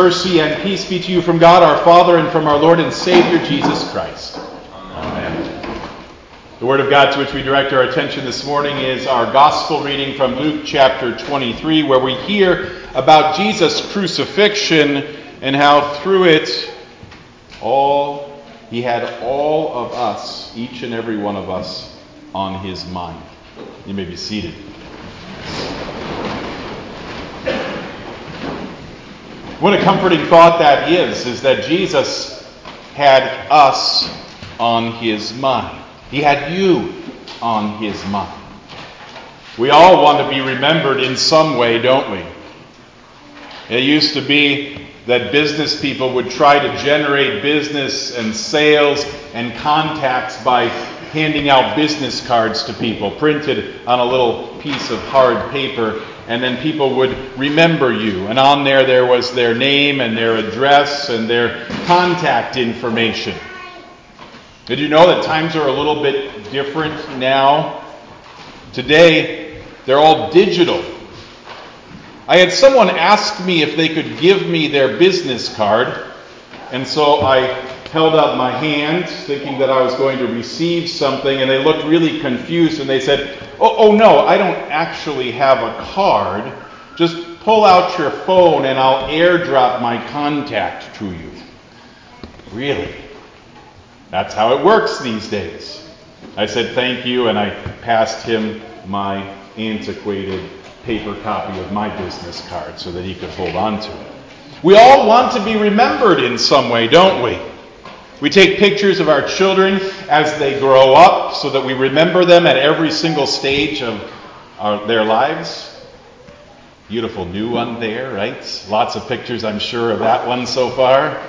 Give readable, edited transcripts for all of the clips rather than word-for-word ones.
mercy, and peace be to you from God our Father and from our Lord and Savior Jesus Christ. Amen. The Word of God to which we direct our attention this morning is our Gospel reading from Luke chapter 23, where we hear about Jesus' crucifixion and how through it he had all of us, each and every one of us, on his mind. You may be seated. What a comforting thought that is that Jesus had us on his mind. He had you on his mind. We all want to be remembered in some way, don't we? It used to be that business people would try to generate business and sales and contacts by handing out business cards to people, printed on a little piece of hard paper, and then people would remember you. And on there was their name and their address and their contact information. Did you know that times are a little bit different now? Today, they're all digital. I had someone ask me if they could give me their business card, and so I held out my hand thinking that I was going to receive something, and they looked really confused and they said, oh no, I don't actually have a card. Just pull out your phone and I'll airdrop my contact to you. Really? That's how it works these days. I said thank you, and I passed him my antiquated paper copy of my business card so that he could hold on to it. We all want to be remembered in some way, don't we? We take pictures of our children as they grow up so that we remember them at every single stage of their lives. Beautiful new one there, right? Lots of pictures, I'm sure, of that one so far.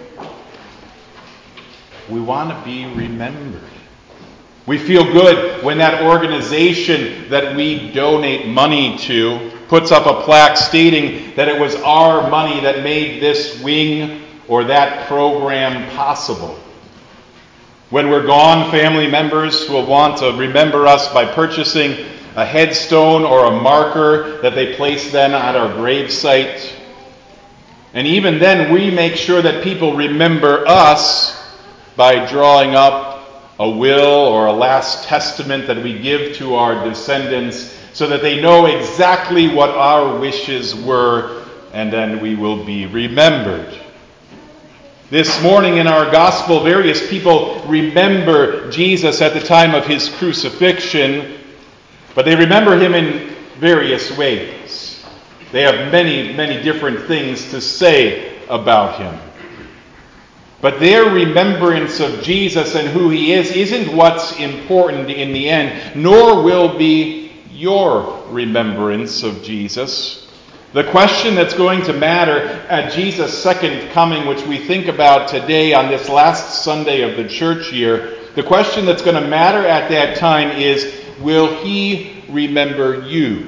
We want to be remembered. We feel good when that organization that we donate money to puts up a plaque stating that it was our money that made this wing or that program possible. When we're gone, family members will want to remember us by purchasing a headstone or a marker that they place then at our gravesite. And even then, we make sure that people remember us by drawing up a will or a last testament that we give to our descendants so that they know exactly what our wishes were, and then we will be remembered. This morning in our gospel, various people remember Jesus at the time of his crucifixion, but they remember him in various ways. They have many, many different things to say about him. But their remembrance of Jesus and who he is isn't what's important in the end, nor will be your remembrance of Jesus. The question that's going to matter at Jesus' second coming, which we think about today on this last Sunday of the church year, the question that's going to matter at that time is, will he remember you?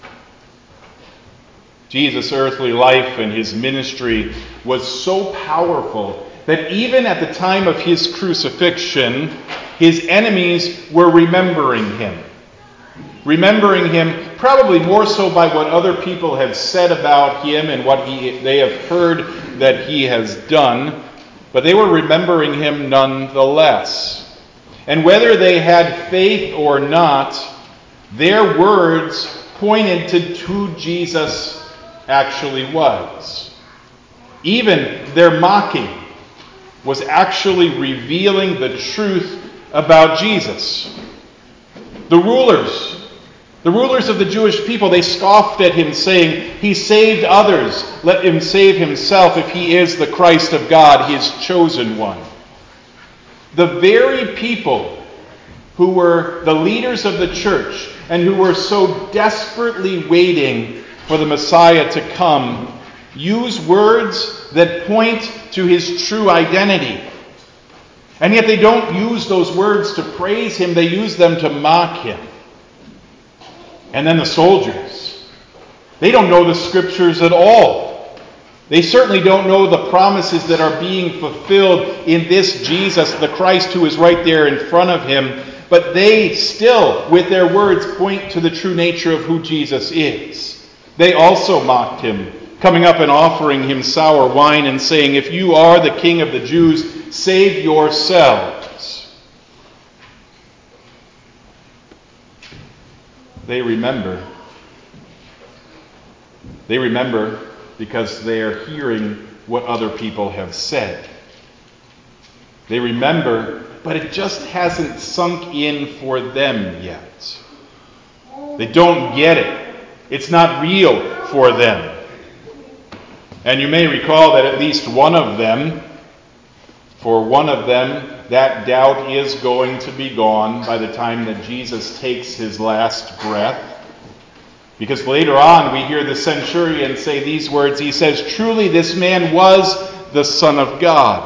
Jesus' earthly life and his ministry was so powerful that even at the time of his crucifixion, his enemies were remembering him. Remembering him probably more so by what other people have said about him and what they have heard that he has done, but they were remembering him nonetheless. And whether they had faith or not, their words pointed to who Jesus actually was. Even their mocking was actually revealing the truth about Jesus. The rulers of the Jewish people, they scoffed at him, saying, "He saved others, let him save himself if he is the Christ of God, his chosen one." The very people who were the leaders of the church and who were so desperately waiting for the Messiah to come use words that point to his true identity. And yet they don't use those words to praise him, they use them to mock him. And then the soldiers, they don't know the scriptures at all. They certainly don't know the promises that are being fulfilled in this Jesus, the Christ who is right there in front of him. But they still, with their words, point to the true nature of who Jesus is. They also mocked him coming up and offering him sour wine and saying, "If you are the King of the Jews, save yourselves." They remember. They remember because they are hearing what other people have said. They remember, but it just hasn't sunk in for them yet. They don't get it. It's not real for them. And you may recall that at least one of them, that doubt is going to be gone by the time that Jesus takes his last breath. Because later on we hear the centurion say these words. He says, "Truly this man was the Son of God."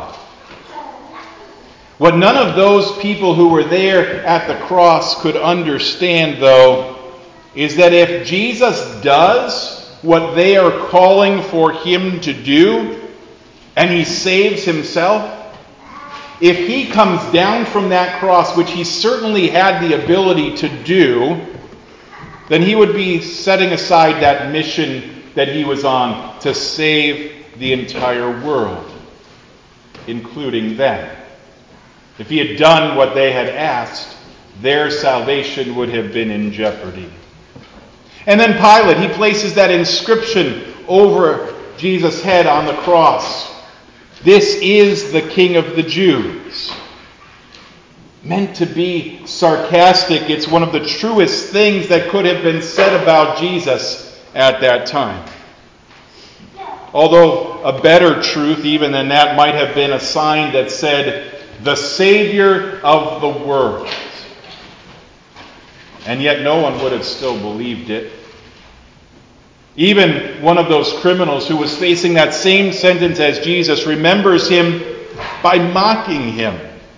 What none of those people who were there at the cross could understand, though, is that if Jesus does what they are calling for him to do, and he saves himself, if he comes down from that cross, which he certainly had the ability to do, then he would be setting aside that mission that he was on to save the entire world, including them. If he had done what they had asked, their salvation would have been in jeopardy. And then Pilate, he places that inscription over Jesus' head on the cross. "This is the King of the Jews." Meant to be sarcastic, it's one of the truest things that could have been said about Jesus at that time. Although a better truth even than that might have been a sign that said, "The Savior of the world." And yet no one would have still believed it. Even one of those criminals who was facing that same sentence as Jesus remembers him by mocking him.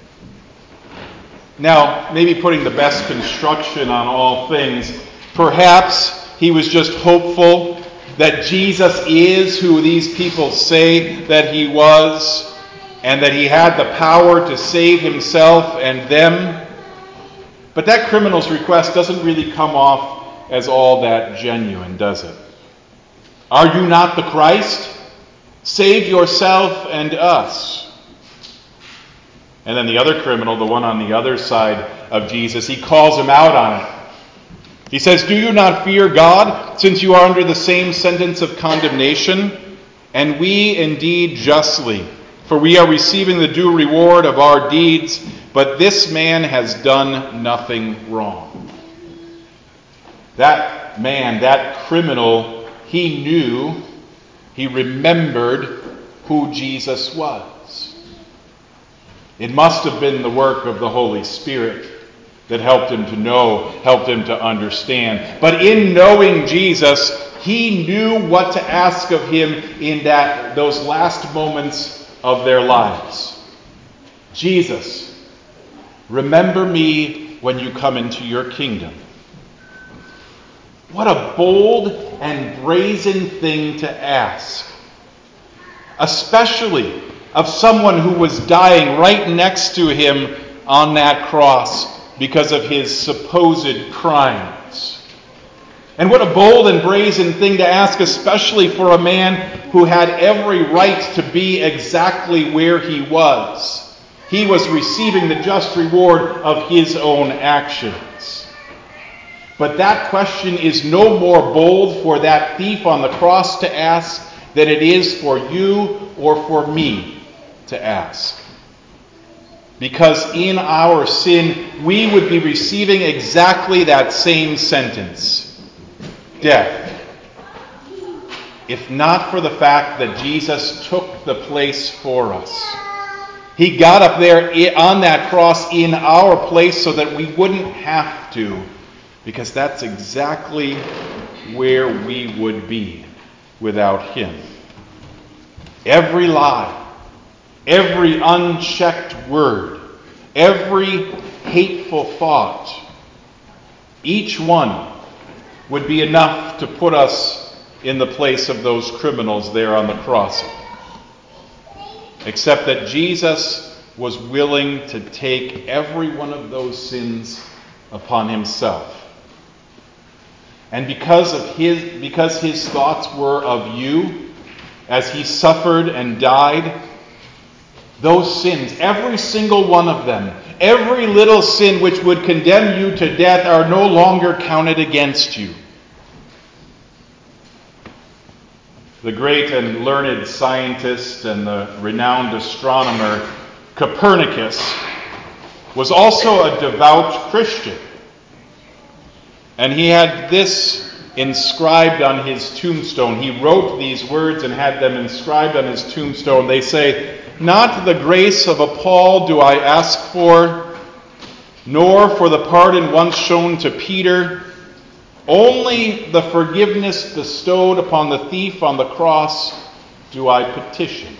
Now, maybe putting the best construction on all things, perhaps he was just hopeful that Jesus is who these people say that he was, and that he had the power to save himself and them. But that criminal's request doesn't really come off as all that genuine, does it? "Are you not the Christ? Save yourself and us." And then the other criminal, the one on the other side of Jesus, he calls him out on it. He says, "Do you not fear God, since you are under the same sentence of condemnation? And we indeed justly, for we are receiving the due reward of our deeds, but this man has done nothing wrong." That man, that criminal, he knew, he remembered who Jesus was. It must have been the work of the Holy Spirit that helped him to know, helped him to understand. But in knowing Jesus, he knew what to ask of him in those last moments of their lives. "Jesus, remember me when you come into your kingdom." What a bold and brazen thing to ask, especially of someone who was dying right next to him on that cross because of his supposed crimes. And what a bold and brazen thing to ask, especially for a man who had every right to be exactly where he was. He was receiving the just reward of his own actions. But that question is no more bold for that thief on the cross to ask than it is for you or for me to ask. Because in our sin, we would be receiving exactly that same sentence: death. If not for the fact that Jesus took the place for us. He got up there on that cross in our place so that we wouldn't have to. Because that's exactly where we would be without him. Every lie, every unchecked word, every hateful thought, each one would be enough to put us in the place of those criminals there on the cross. Except that Jesus was willing to take every one of those sins upon himself. And because his thoughts were of you, as he suffered and died, those sins, every single one of them, every little sin which would condemn you to death, are no longer counted against you. The great and learned scientist and the renowned astronomer Copernicus was also a devout Christian. And he had this inscribed on his tombstone. He wrote these words and had them inscribed on his tombstone. They say, "Not the grace of a Paul do I ask for, nor for the pardon once shown to Peter. Only the forgiveness bestowed upon the thief on the cross do I petition."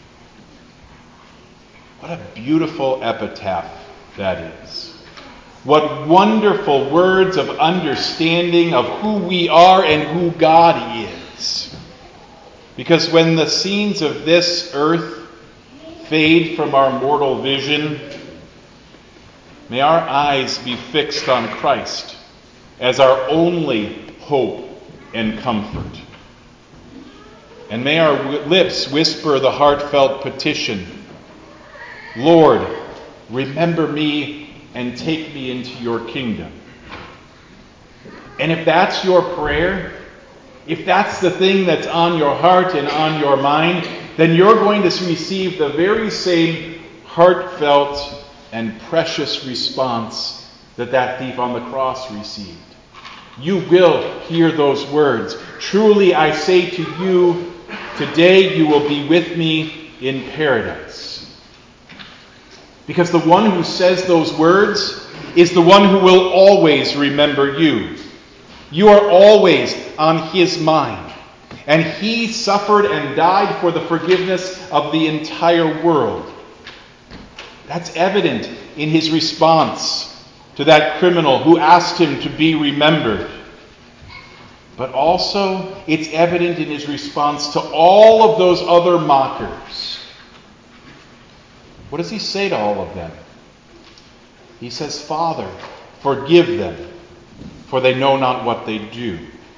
What a beautiful epitaph that is. What wonderful words of understanding of who we are and who God is. Because when the scenes of this earth fade from our mortal vision, may our eyes be fixed on Christ as our only hope and comfort. And may our lips whisper the heartfelt petition, "Lord, remember me and take me into your kingdom." And if that's your prayer, if that's the thing that's on your heart and on your mind, then you're going to receive the very same heartfelt and precious response that that thief on the cross received. You will hear those words, "Truly I say to you, today you will be with me in paradise." Because the one who says those words is the one who will always remember you. You are always on his mind. And he suffered and died for the forgiveness of the entire world. That's evident in his response to that criminal who asked him to be remembered. But also, it's evident in his response to all of those other mockers. What does he say to all of them? He says, "Father, forgive them, for they know not what they do."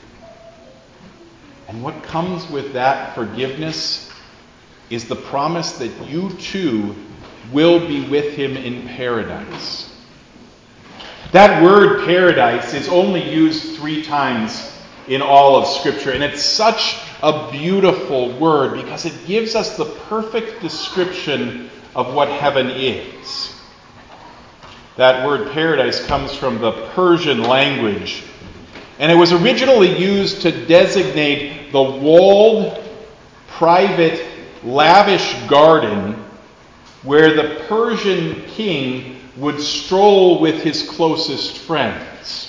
And what comes with that forgiveness is the promise that you too will be with him in paradise. That word paradise is only used 3 times in all of Scripture, and it's such a beautiful word because it gives us the perfect description of what heaven is. That word paradise comes from the Persian language, and it was originally used to designate the walled, private, lavish garden where the Persian king would stroll with his closest friends.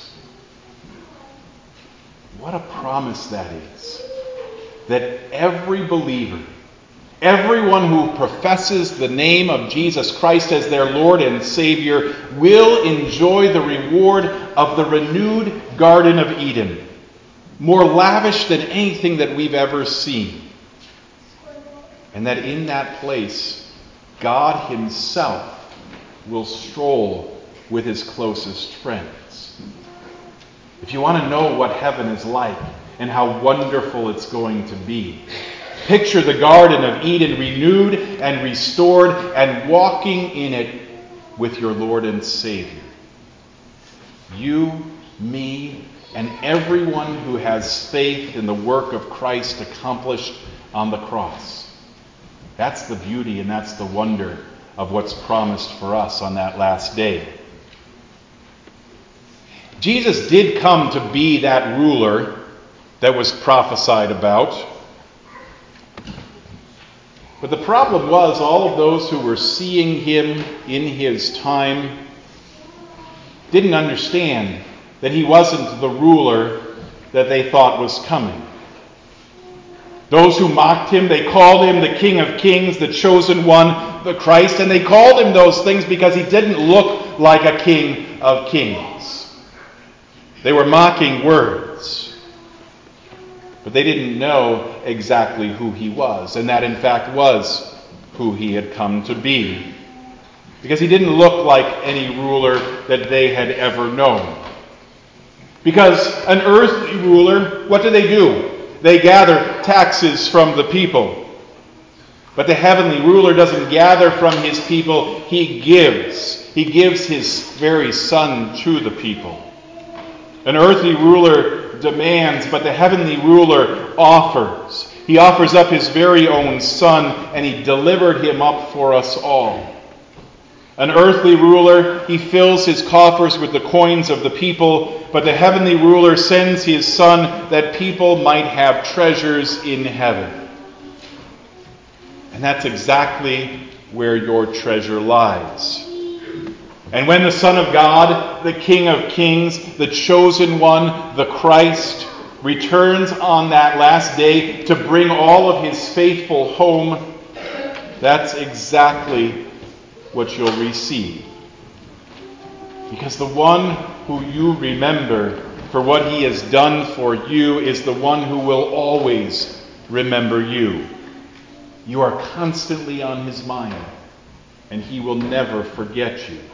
What a promise that is. That every believer, everyone who professes the name of Jesus Christ as their Lord and Savior, will enjoy the reward of the renewed Garden of Eden, more lavish than anything that we've ever seen. And that in that place, God himself will stroll with his closest friends. If you want to know what heaven is like and how wonderful it's going to be, picture the Garden of Eden renewed and restored and walking in it with your Lord and Savior. You, me, and everyone who has faith in the work of Christ accomplished on the cross. That's the beauty and that's the wonder of what's promised for us on that last day. Jesus did come to be that ruler that was prophesied about. But the problem was all of those who were seeing him in his time didn't understand that he wasn't the ruler that they thought was coming. Those who mocked him, they called him the King of Kings, the chosen one, the Christ, and they called him those things because he didn't look like a King of Kings. They were mocking words. But they didn't know exactly who he was, and that in fact was who he had come to be. Because he didn't look like any ruler that they had ever known. Because an earthly ruler, what do? They gather taxes from the people. But the heavenly ruler doesn't gather from his people, he gives. He gives his very Son to the people. An earthly ruler demands, but the heavenly ruler offers. He offers up his very own Son, and he delivered him up for us all. An earthly ruler, he fills his coffers with the coins of the people, but the heavenly ruler sends his Son that people might have treasures in heaven. And that's exactly where your treasure lies. And when the Son of God, the King of Kings, the chosen one, the Christ, returns on that last day to bring all of his faithful home, that's exactly what you'll receive. Because the one who you remember for what he has done for you is the one who will always remember you. You are constantly on his mind, and he will never forget you.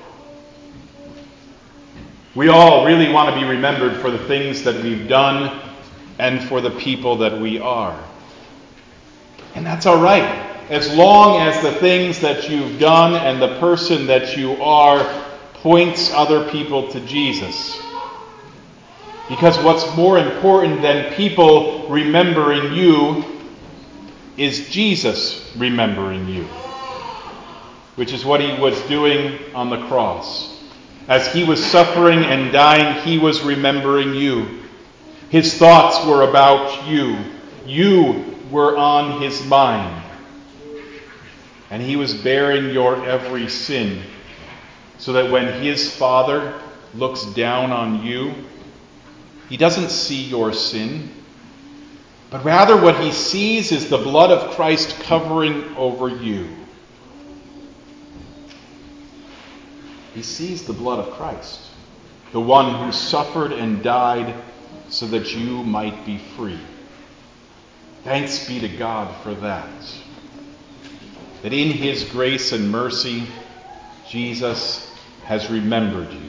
We all really want to be remembered for the things that we've done and for the people that we are. And that's all right, as long as the things that you've done and the person that you are points other people to Jesus. Because what's more important than people remembering you is Jesus remembering you, which is what he was doing on the cross. As he was suffering and dying, he was remembering you. His thoughts were about you. You were on his mind. And he was bearing your every sin, so that when his Father looks down on you, he doesn't see your sin, but rather what he sees is the blood of Christ covering over you. He sees the blood of Christ, the one who suffered and died so that you might be free. Thanks be to God for that. That in his grace and mercy, Jesus has remembered you.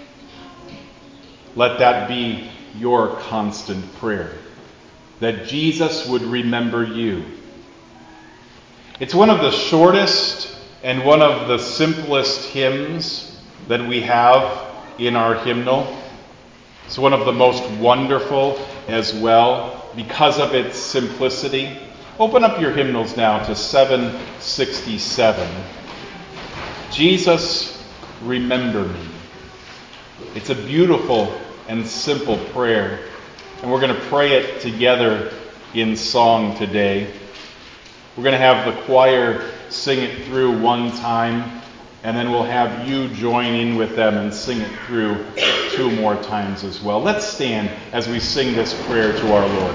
Let that be your constant prayer, that Jesus would remember you. It's one of the shortest and one of the simplest hymns that we have in our hymnal. It's one of the most wonderful as well because of its simplicity. Open up your hymnals now to 767. Jesus, remember me. It's a beautiful and simple prayer, and we're going to pray it together in song today. We're going to have the choir sing it through one time, and then we'll have you join in with them and sing it through 2 more times as well. Let's stand as we sing this prayer to our Lord.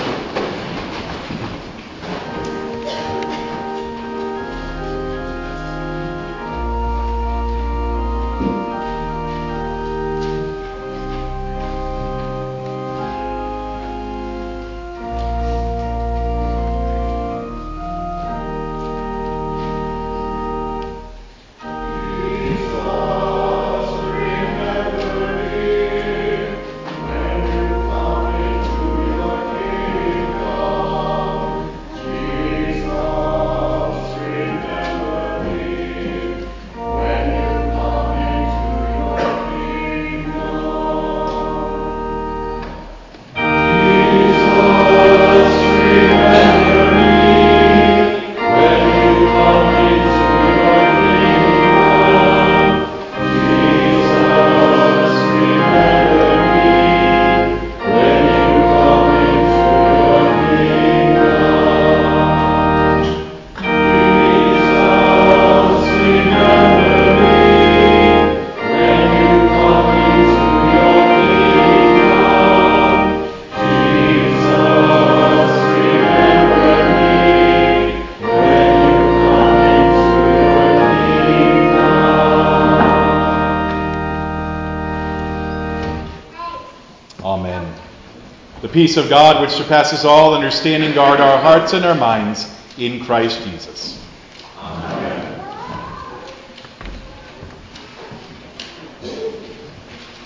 Amen. The peace of God, which surpasses all understanding, guard our hearts and our minds in Christ Jesus.